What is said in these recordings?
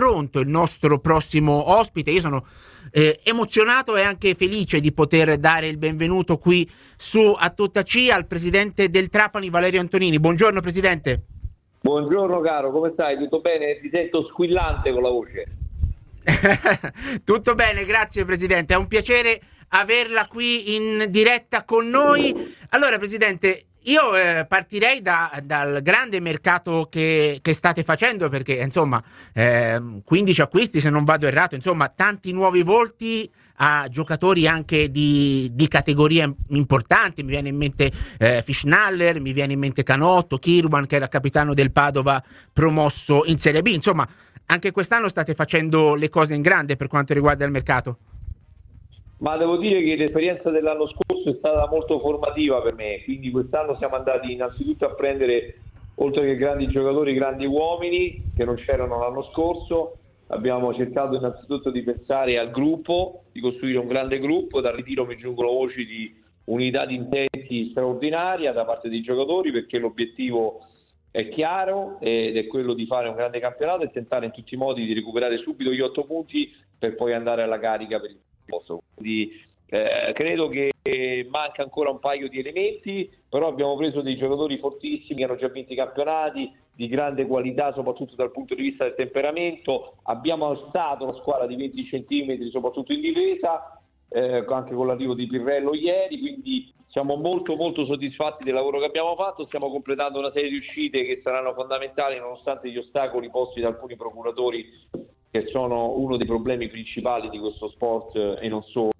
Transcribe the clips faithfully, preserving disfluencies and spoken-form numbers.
pronto il nostro prossimo ospite. Io sono eh, emozionato e anche felice di poter dare il benvenuto qui su A Tutta C al presidente del Trapani, Valerio Antonini. Buongiorno presidente. Buongiorno caro, come stai? Tutto bene? Ti sento squillante con la voce. Tutto bene, grazie presidente, è un piacere averla qui in diretta con noi. Allora presidente, io eh, partirei da, dal grande mercato che, che state facendo, perché insomma eh, quindici acquisti se non vado errato, insomma tanti nuovi volti a giocatori anche di, di categorie importanti. Mi viene in mente eh, Fischnaller, mi viene in mente Canotto, Kirwan che era capitano del Padova promosso in Serie B. Insomma anche quest'anno state facendo le cose in grande per quanto riguarda il mercato. Ma devo dire che l'esperienza dell'anno scorso è stata molto formativa per me, quindi quest'anno siamo andati innanzitutto a prendere, oltre che grandi giocatori, grandi uomini che non c'erano l'anno scorso. Abbiamo cercato innanzitutto di pensare al gruppo, di costruire un grande gruppo. Dal ritiro mi giungono voci di unità di intenti straordinaria da parte dei giocatori, perché l'obiettivo è chiaro ed è quello di fare un grande campionato e tentare in tutti i modi di recuperare subito gli otto punti per poi andare alla carica per il posto. Quindi eh, credo che manca ancora un paio di elementi, però abbiamo preso dei giocatori fortissimi che hanno già vinto i campionati, di grande qualità soprattutto dal punto di vista del temperamento. Abbiamo alzato la squadra di venti centimetri soprattutto in difesa, eh, anche con l'arrivo di Pirrello ieri, quindi siamo molto molto soddisfatti del lavoro che abbiamo fatto. Stiamo completando una serie di uscite che saranno fondamentali nonostante gli ostacoli posti da alcuni procuratori, che sono uno dei problemi principali di questo sport e non solo.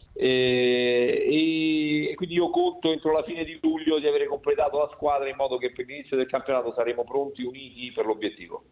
E, e quindi io conto entro la fine di luglio di avere completato la squadra in modo che per l'inizio del campionato saremo pronti, uniti per l'obiettivo.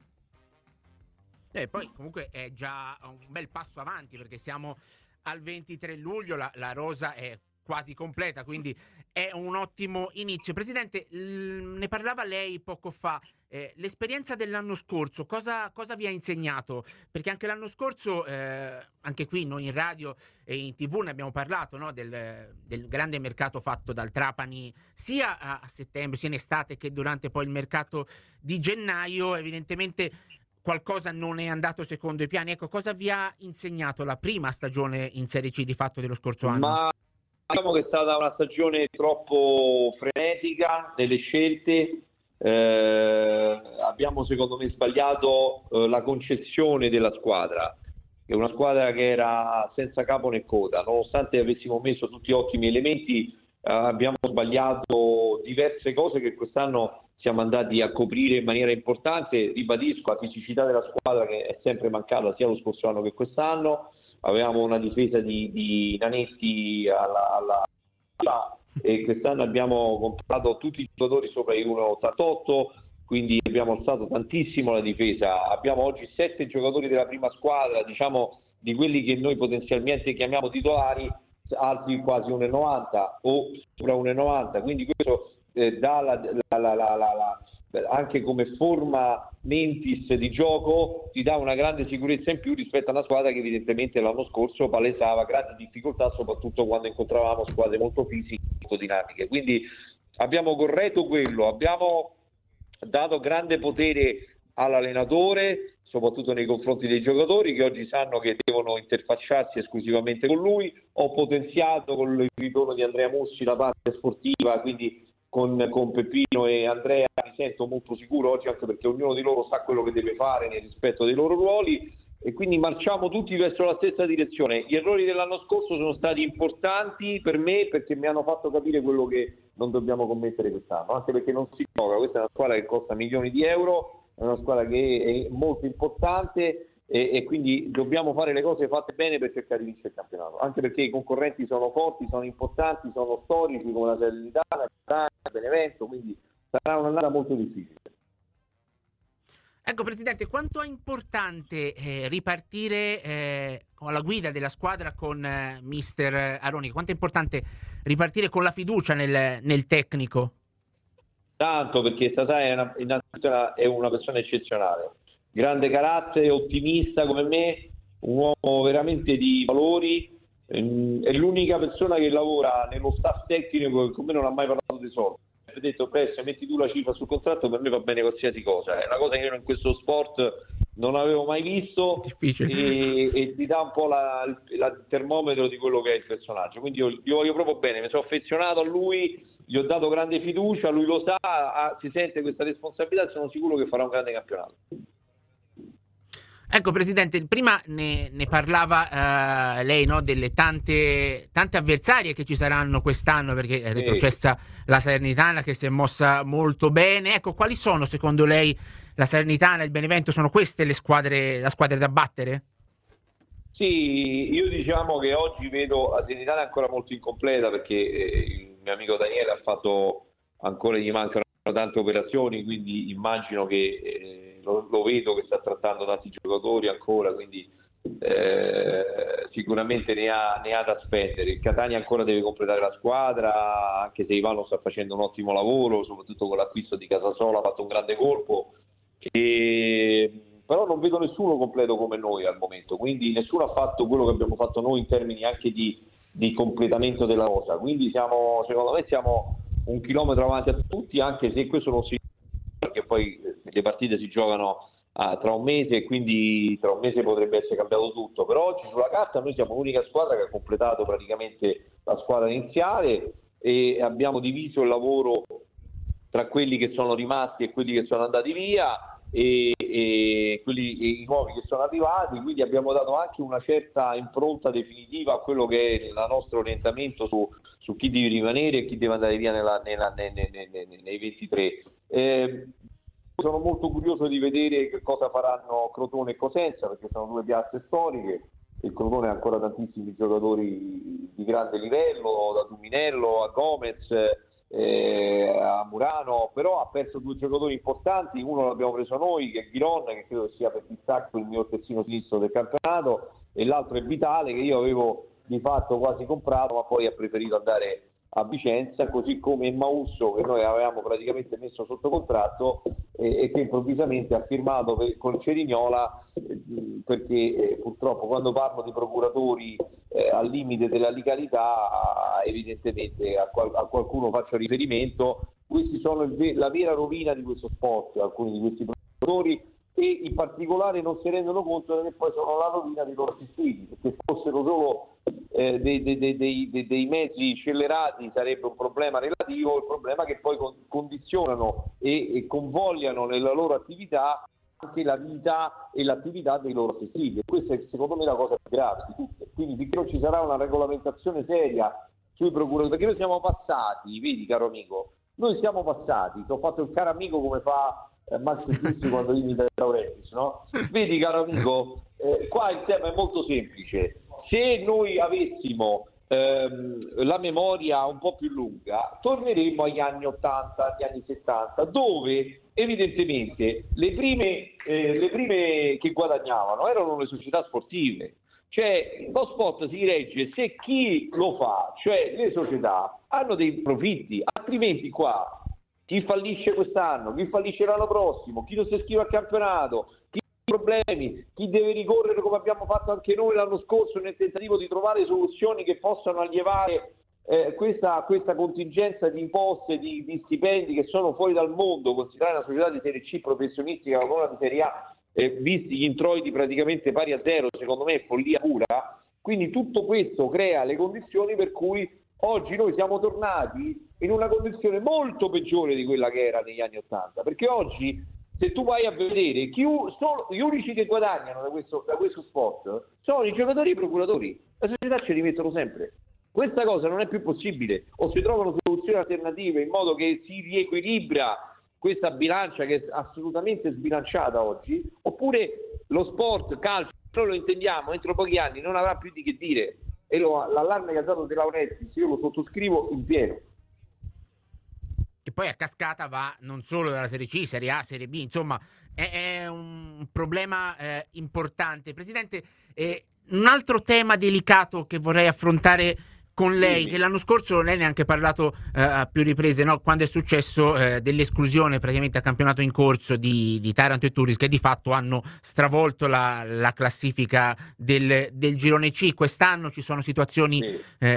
E poi comunque è già un bel passo avanti, perché siamo al ventitré luglio, la, la rosa è quasi completa, quindi è un ottimo inizio. Presidente, l- ne parlava lei poco fa, eh, l'esperienza dell'anno scorso, cosa, cosa vi ha insegnato? Perché anche l'anno scorso, eh, anche qui noi in radio e in tv ne abbiamo parlato, no? del, del grande mercato fatto dal Trapani sia a, a settembre, sia in estate, che durante poi il mercato di gennaio. Evidentemente qualcosa non è andato secondo i piani. Ecco, cosa vi ha insegnato la prima stagione in Serie C di fatto dello scorso anno? Ma diciamo che è stata una stagione troppo frenetica nelle scelte. Eh, abbiamo secondo me sbagliato eh, la concezione della squadra, che è una squadra che era senza capo né coda. Nonostante avessimo messo tutti ottimi elementi, eh, abbiamo sbagliato diverse cose che quest'anno siamo andati a coprire in maniera importante. Ribadisco la fisicità della squadra, che è sempre mancata sia lo scorso anno che quest'anno. Avevamo una difesa di, di nanetti alla, alla e quest'anno abbiamo comprato tutti i giocatori sopra i uno virgola ottantotto, quindi abbiamo alzato tantissimo la difesa. Abbiamo oggi sette giocatori della prima squadra, diciamo di quelli che noi potenzialmente chiamiamo titolari, altri quasi uno virgola novanta o sopra uno virgola novanta, quindi questo eh, dà la, la, la, la, la anche come forma mentis di gioco ti dà una grande sicurezza in più rispetto a una squadra che evidentemente l'anno scorso palesava grandi difficoltà, soprattutto quando incontravamo squadre molto fisiche, molto dinamiche. Quindi abbiamo corretto quello, abbiamo dato grande potere all'allenatore, soprattutto nei confronti dei giocatori che oggi sanno che devono interfacciarsi esclusivamente con lui. Ho potenziato con il ritorno di Andrea Mussi la parte sportiva, quindi Con, con Peppino e Andrea mi sento molto sicuro oggi, anche perché ognuno di loro sa quello che deve fare nel rispetto dei loro ruoli, e quindi marciamo tutti verso la stessa direzione. Gli errori dell'anno scorso sono stati importanti per me, perché mi hanno fatto capire quello che non dobbiamo commettere quest'anno, anche perché non si gioca. Questa è una squadra che costa milioni di euro, è una squadra che è molto importante, e, e quindi dobbiamo fare le cose fatte bene per cercare di vincere il campionato, anche perché i concorrenti sono forti, sono importanti, sono storici come la Salernitana, Benevento, quindi sarà un'annata molto difficile. Ecco Presidente, quanto è importante eh, ripartire eh, con la guida della squadra con eh, mister Aroni, quanto è importante ripartire con la fiducia nel, nel tecnico? Tanto, perché Sasà è una, innanzitutto è una persona eccezionale, grande carattere, ottimista come me, un uomo veramente di valori, ehm, è l'unica persona che lavora nello staff tecnico che con me non ha mai parlato di soldi. Ho detto: beh, se metti tu la cifra sul contratto per me va bene qualsiasi cosa. È una cosa che io in questo sport non avevo mai visto e, e ti dà un po' la, la, il termometro di quello che è il personaggio. Quindi io gli voglio proprio bene, mi sono affezionato a lui, gli ho dato grande fiducia, lui lo sa, ha, si sente questa responsabilità e sono sicuro che farà un grande campionato. Ecco Presidente, prima ne, ne parlava uh, lei, no, delle tante, tante avversarie che ci saranno quest'anno, perché è retrocessa la Salernitana che si è mossa molto bene. Ecco, quali sono secondo lei la Salernitana e il Benevento? Sono queste le squadre, la squadra da battere? Sì, io diciamo che oggi vedo la Salernitana ancora molto incompleta perché il mio amico Daniele ha fatto, ancora gli mancano tante operazioni, quindi immagino che... Eh, Lo, lo vedo che sta trattando tanti giocatori ancora, quindi eh, sicuramente ne ha, ne ha da spendere. Il Catania ancora deve completare la squadra, anche se Ivano sta facendo un ottimo lavoro, soprattutto con l'acquisto di Casasola, ha fatto un grande colpo, e, però non vedo nessuno completo come noi al momento, quindi nessuno ha fatto quello che abbiamo fatto noi in termini anche di, di completamento della cosa, quindi siamo, secondo me siamo un chilometro avanti a tutti, anche se questo non si perché poi le partite si giocano ah, tra un mese e quindi tra un mese potrebbe essere cambiato tutto, però oggi sulla carta noi siamo l'unica squadra che ha completato praticamente la squadra iniziale e abbiamo diviso il lavoro tra quelli che sono rimasti e quelli che sono andati via e, e quelli e i nuovi che sono arrivati, quindi abbiamo dato anche una certa impronta definitiva a quello che è il nostro orientamento su, su chi deve rimanere e chi deve andare via nella, nella, nei, nei, nei, nei ventitré. Eh, sono molto curioso di vedere che cosa faranno Crotone e Cosenza, perché sono due piazze storiche. Il Crotone ha ancora tantissimi giocatori di grande livello, da Duminello a Gomez, eh, a Murano, però ha perso due giocatori importanti. Uno l'abbiamo preso noi, che è Giron, che credo sia per distacco il mio terzino sinistro del campionato, e l'altro è Vitale, che io avevo di fatto quasi comprato, ma poi ha preferito andare a Vicenza, così come Mausso, che noi avevamo praticamente messo sotto contratto e, e che improvvisamente ha firmato per, con Cerignola, eh, perché eh, purtroppo quando parlo di procuratori eh, al limite della legalità, evidentemente a, qual- a qualcuno faccio riferimento. Questi sono il, la vera rovina di questo sport, alcuni di questi procuratori, e in particolare non si rendono conto che poi sono la rovina dei loro assistiti, perché fossero solo eh, dei, dei, dei, dei, dei mezzi scellerati sarebbe un problema relativo, il problema è che poi con, condizionano e, e convogliano nella loro attività anche la vita e l'attività dei loro assistiti, e questa è secondo me la cosa più grave di tutte. Quindi finché non ci sarà una regolamentazione seria sui procuratori, perché noi siamo passati, vedi caro amico, noi siamo passati, ti ho fatto il caro amico come fa eh, Max Giussi quando imita Laurentiis, no? Vedi caro amico, eh, qua il tema è molto semplice. Se noi avessimo ehm, la memoria un po' più lunga, torneremmo agli anni ottanta, agli anni settanta, dove evidentemente le prime, eh, le prime che guadagnavano erano le società sportive. Cioè lo sport si regge se chi lo fa, cioè le società, hanno dei profitti, altrimenti qua chi fallisce quest'anno, chi fallisce l'anno prossimo, chi non si iscrive al campionato, chi ha problemi, chi deve ricorrere come abbiamo fatto anche noi l'anno scorso nel tentativo di trovare soluzioni che possano alleviare eh, questa, questa contingenza di imposte, di, di stipendi che sono fuori dal mondo, considerare una società di Serie C professionistica come una di Serie A, eh, visti gli introiti praticamente pari a zero, secondo me è follia pura. Quindi tutto questo crea le condizioni per cui oggi noi siamo tornati in una condizione molto peggiore di quella che era negli anni Ottanta, perché oggi se tu vai a vedere chi, solo, gli unici che guadagnano da questo, da questo sport sono i giocatori e i procuratori, le società ce li mettono sempre. Questa cosa non è più possibile, o si trovano soluzioni alternative in modo che si riequilibra questa bilancia che è assolutamente sbilanciata oggi, oppure lo sport, calcio, noi lo intendiamo, entro pochi anni non avrà più di che dire, e lo, l'allarme che ha dato De Laurentiis io lo sottoscrivo in pieno. Che poi a cascata va non solo dalla Serie C, Serie A, Serie B, insomma è, è un problema eh, importante. Presidente, eh, un altro tema delicato che vorrei affrontare con lei, che l'anno scorso lei ne ha anche parlato eh, a più riprese, no? Quando è successo eh, dell'esclusione praticamente a campionato in corso di, di Taranto e Turris, che di fatto hanno stravolto la, la classifica del, del girone C. Quest'anno ci sono situazioni Sì. eh,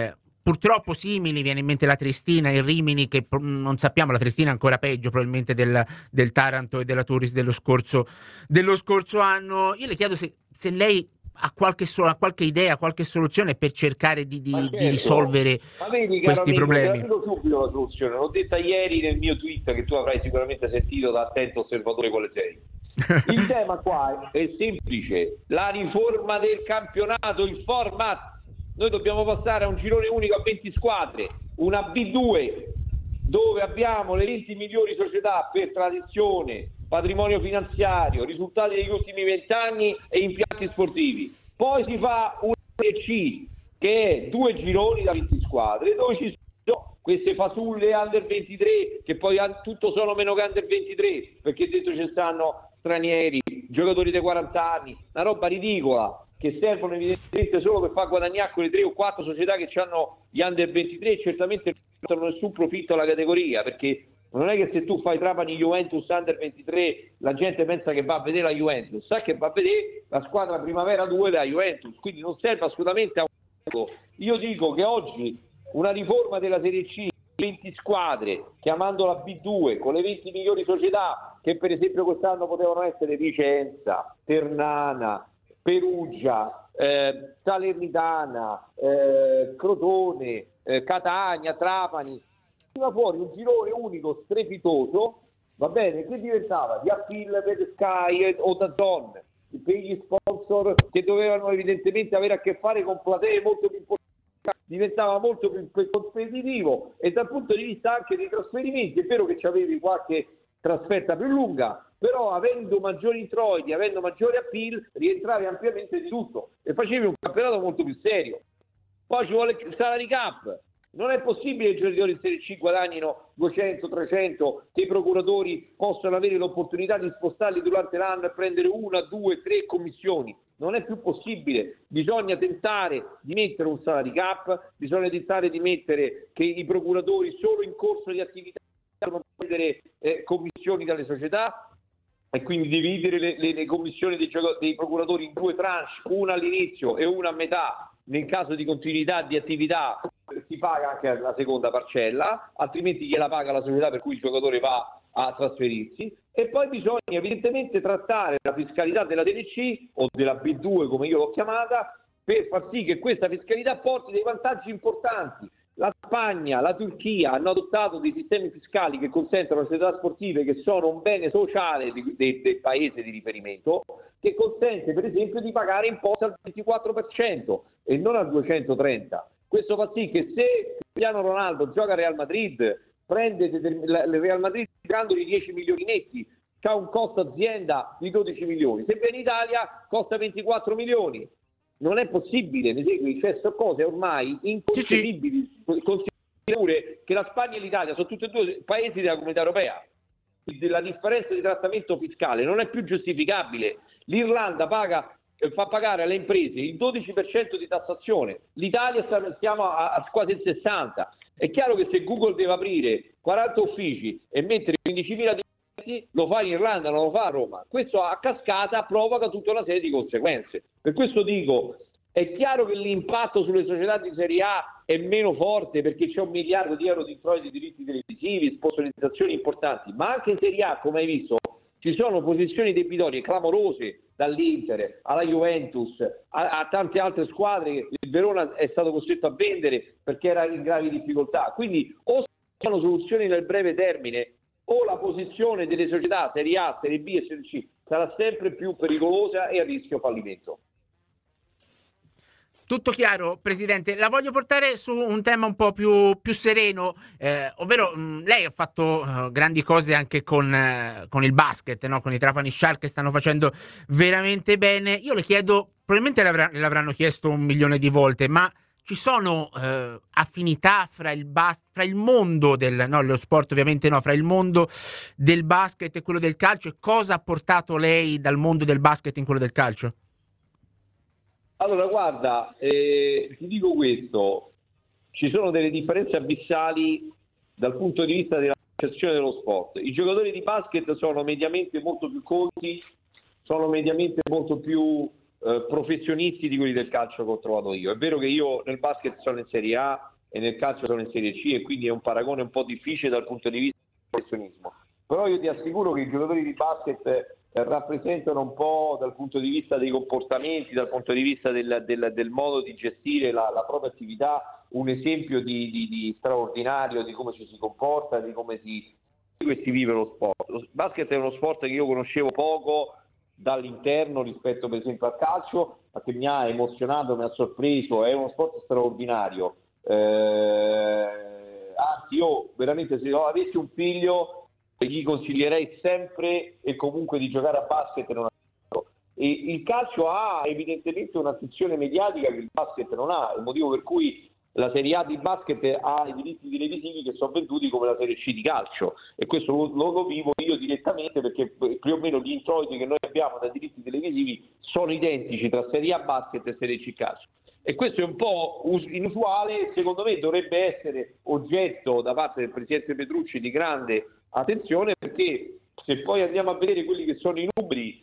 purtroppo simili, viene in mente la Triestina, il Rimini, che non sappiamo, la Triestina è ancora peggio probabilmente del, del Taranto e della Turris dello scorso, dello scorso anno. Io le chiedo se, se lei ha qualche, so, ha qualche idea, qualche soluzione per cercare di, di, certo. di risolvere Ma vedi, questi amico, problemi. te la dico subito la soluzione, l'ho detta ieri nel mio tweet che tu avrai sicuramente sentito da attento osservatore quale sei. Il tema qua è semplice, la riforma del campionato, il format. Noi dobbiamo passare a un girone unico a venti squadre, una B due dove abbiamo le venti migliori società per tradizione, patrimonio finanziario, risultati degli ultimi vent'anni e impianti sportivi. Poi si fa una Serie C che è due gironi da venti squadre dove ci sono queste fasulle under ventitré che poi tutto sono meno che under ventitré, perché dentro ci stanno stranieri, giocatori dei quaranta anni, una roba ridicola, che servono evidentemente solo per far guadagnare quelle tre o quattro società che hanno gli under ventitré e certamente non hanno nessun profitto alla categoria, perché non è che se tu fai Trapani Juventus under ventitré la gente pensa che va a vedere la Juventus, sa che va a vedere la squadra Primavera due della Juventus, quindi non serve assolutamente a un... Io dico che oggi una riforma della Serie C, venti squadre, chiamandola B due, con le venti migliori società, che per esempio quest'anno potevano essere Vicenza, Ternana, Perugia, eh, Salernitana, eh, Crotone, eh, Catania, Trapani, veniva fuori un girone unico strepitoso, va bene, che diventava di appeal per Sky o D A Z N, per gli sponsor che dovevano evidentemente avere a che fare con platee molto più importanti, diventava molto più competitivo, e dal punto di vista anche dei trasferimenti è vero che c'avevi qualche trasferta più lunga, però avendo maggiori introiti, avendo maggiore appeal, rientravi ampiamente di tutto e facevi un campionato molto più serio. Poi ci vuole il salary cap. Non è possibile che i giocatori in Serie C guadagnino duecento trecento, che i procuratori possano avere l'opportunità di spostarli durante l'anno e prendere una, due, tre commissioni. Non è più possibile. Bisogna tentare di mettere un salary cap, bisogna tentare di mettere che i procuratori solo in corso di attività devono prendere eh, commissioni dalle società, e quindi dividere le, le, le commissioni dei, dei procuratori in due tranche, una all'inizio e una a metà. Nel caso di continuità di attività si paga anche la seconda parcella, altrimenti gliela paga la società per cui il giocatore va a trasferirsi. E poi bisogna evidentemente trattare la fiscalità della Serie C o della B due, come io l'ho chiamata, per far sì che questa fiscalità porti dei vantaggi importanti. La Spagna, la Turchia hanno adottato dei sistemi fiscali che consentono alle società sportive, che sono un bene sociale di, de, del paese di riferimento, che consente per esempio di pagare imposte al ventiquattro per cento e non al duecentotrenta. Questo fa sì che se Cristiano Ronaldo gioca a Real Madrid, prende il Real Madrid pagandogli dieci milioni netti, ha un costo azienda di dodici milioni, se viene in Italia costa ventiquattro milioni. Non è possibile, ne segui, cioè sono cose ormai inconcepibili. Considerare pure che la Spagna e l'Italia sono tutti e due paesi della Comunità Europea. La differenza di trattamento fiscale non è più giustificabile. L'Irlanda paga, fa pagare alle imprese il dodici per cento di tassazione, l'Italia sta, siamo a, a quasi il sessanta per cento. È chiaro che se Google deve aprire quaranta uffici e mettere quindicimila dipendenti, lo fa in Irlanda, non lo fa a Roma. Questo a cascata provoca tutta una serie di conseguenze. Per questo dico, è chiaro che l'impatto sulle società di Serie A è meno forte, perché c'è un miliardo di euro di introiti di diritti televisivi, sponsorizzazioni importanti, ma anche in Serie A, come hai visto, ci sono posizioni debitorie clamorose, dall'Inter alla Juventus a, a tante altre squadre che il Verona è stato costretto a vendere perché era in gravi difficoltà. Quindi o sono soluzioni nel breve termine, o la posizione delle società Serie A, Serie B e Serie C sarà sempre più pericolosa e a rischio fallimento. Tutto chiaro, Presidente. La voglio portare su un tema un po' più, più sereno, eh, ovvero mh, lei ha fatto uh, grandi cose anche con, uh, con il basket, no? Con i Trapani Shark, che stanno facendo veramente bene. Io le chiedo, probabilmente l'avr- l'avranno chiesto un milione di volte, ma ci sono uh, affinità fra il, bas- fra il mondo del, no, lo sport ovviamente no, fra il mondo del basket e quello del calcio, e cosa ha portato lei dal mondo del basket in quello del calcio? Allora, guarda, eh, ti dico questo, ci sono delle differenze abissali dal punto di vista della gestione dello sport. I giocatori di basket sono mediamente molto più colti, sono mediamente molto più eh, professionisti di quelli del calcio che ho trovato io. È vero che io nel basket sono in Serie A, e nel calcio sono in Serie C, e quindi è un paragone un po' difficile dal punto di vista del professionismo. Però io ti assicuro che i giocatori di basket eh, rappresentano un po' dal punto di vista dei comportamenti, dal punto di vista del, del, del modo di gestire la, la propria attività, un esempio di, di, di straordinario di come ci si comporta, di come si, di come si vive lo sport. Lo basket è uno sport che io conoscevo poco dall'interno rispetto per esempio al calcio, ma che mi ha emozionato, mi ha sorpreso, è uno sport straordinario. Eh, anzi, io veramente, se avessi un figlio, gli consiglierei sempre e comunque di giocare a basket. Non a... e il calcio ha evidentemente una sezione mediatica che il basket non ha, il motivo per cui la Serie A di basket ha i diritti televisivi che sono venduti come la Serie C di calcio, e questo lo, lo, lo vivo io direttamente, perché più o meno gli introiti che noi abbiamo dai diritti televisivi sono identici tra Serie A basket e Serie C calcio. E questo è un po' inusuale, secondo me dovrebbe essere oggetto da parte del presidente Petrucci di grande attenzione, perché se poi andiamo a vedere quelli che sono i numeri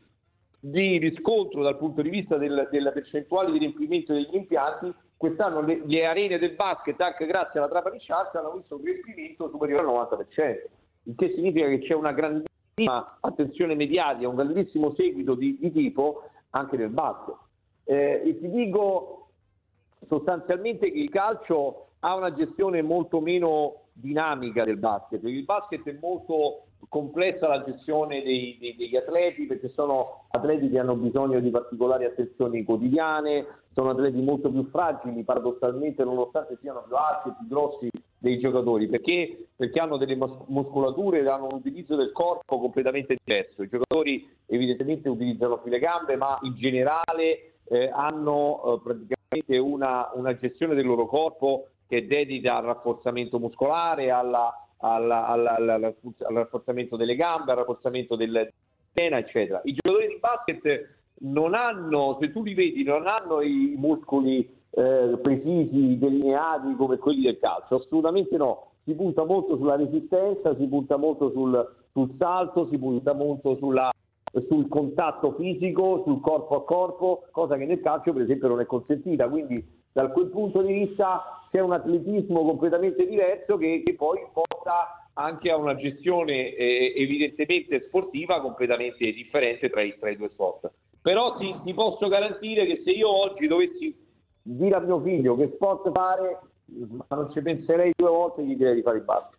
di riscontro dal punto di vista del, della percentuale di riempimento degli impianti, quest'anno le, le arene del basket, anche grazie alla Trapani Sharks, hanno visto un riempimento superiore al novanta per cento, il che significa che c'è una grandissima attenzione mediatica, un grandissimo seguito di, di tipo anche nel basket. Eh, e ti dico sostanzialmente che il calcio ha una gestione molto meno dinamica del basket. Il basket è molto complessa la gestione dei, dei, degli atleti, perché sono atleti che hanno bisogno di particolari attenzioni quotidiane, sono atleti molto più fragili paradossalmente, nonostante siano più alti e più grossi dei giocatori, perché, perché hanno delle muscolature, hanno un utilizzo del corpo completamente diverso. I giocatori evidentemente utilizzano più le gambe, ma in generale eh, hanno eh, praticamente una, una gestione del loro corpo che è dedita al rafforzamento muscolare, alla, alla, alla, alla, al rafforzamento delle gambe, al rafforzamento della schiena, eccetera. I giocatori di basket non hanno, se tu li vedi, non hanno i muscoli eh, precisi, delineati come quelli del calcio, assolutamente no. Si punta molto sulla resistenza, si punta molto sul, sul salto, si punta molto sulla, sul contatto fisico, sul corpo a corpo, cosa che nel calcio per esempio non è consentita. Quindi da quel punto di vista c'è un atletismo completamente diverso che, che poi porta anche a una gestione eh, evidentemente sportiva completamente differente tra i, tra i due sport. Però ti, ti posso garantire che se io oggi dovessi dire a mio figlio che sport fare, ma non ci penserei due volte, gli direi di fare il basket.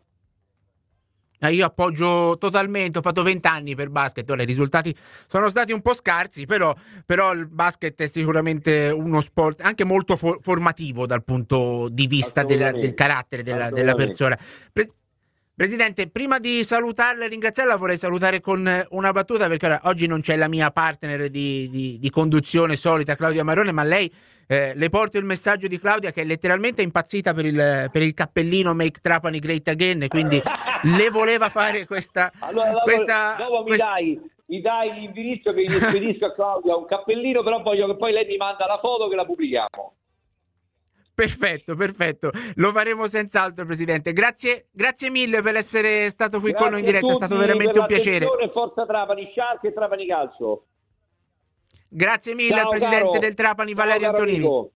Io appoggio totalmente, ho fatto venti anni per basket, ora i risultati sono stati un po' scarsi, però, però il basket è sicuramente uno sport anche molto for- formativo dal punto di vista del, del carattere della, della persona. Pre- Presidente, prima di salutarla e ringraziarla vorrei salutare con una battuta, perché ora, oggi non c'è la mia partner di, di, di conduzione solita, Claudia Marone, ma lei eh, le porto il messaggio di Claudia, che è letteralmente impazzita per il, per il cappellino Make Trapani Great Again, quindi le voleva fare questa... Allora dopo, questa, dopo mi, questa... dai, mi dai l'indirizzo che gli spedisco a Claudia un cappellino, però voglio che poi lei mi manda la foto che la pubblichiamo. Perfetto, perfetto, lo faremo senz'altro, Presidente. Grazie, grazie mille per essere stato qui grazie con noi in diretta, è stato veramente un piacere. Forza Trapani Shark e Trapani Calcio. Grazie mille. Ciao, al Presidente caro. del Trapani, Valerio Ciao, Antonini. Amico.